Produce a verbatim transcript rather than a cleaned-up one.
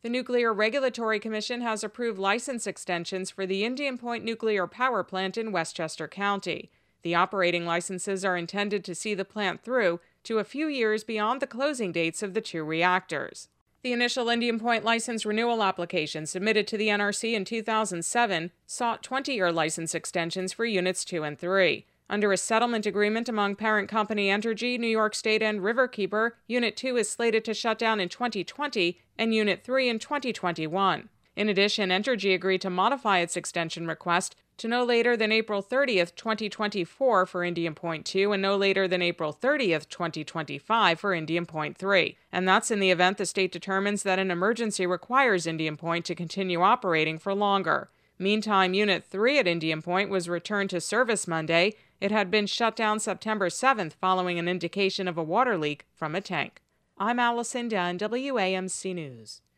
The Nuclear Regulatory Commission has approved license extensions for the Indian Point Nuclear Power Plant in Westchester County. The operating licenses are intended to see the plant through to a few years beyond the closing dates of the two reactors. The initial Indian Point license renewal application submitted to the N R C in two thousand seven sought twenty-year license extensions for Units two and three. Under a settlement agreement among parent company Entergy, New York State, and Riverkeeper, Unit two is slated to shut down in twenty twenty and Unit three in twenty twenty-one. In addition, Entergy agreed to modify its extension request to no later than April thirtieth, twenty twenty-four for Indian Point two and no later than April thirtieth, twenty twenty-five for Indian Point three. And that's in the event the state determines that an emergency requires Indian Point to continue operating for longer. Meantime, Unit three at Indian Point was returned to service Monday. It had been shut down September seventh following an indication of a water leak from a tank. I'm Allison Dunn, W A M C News.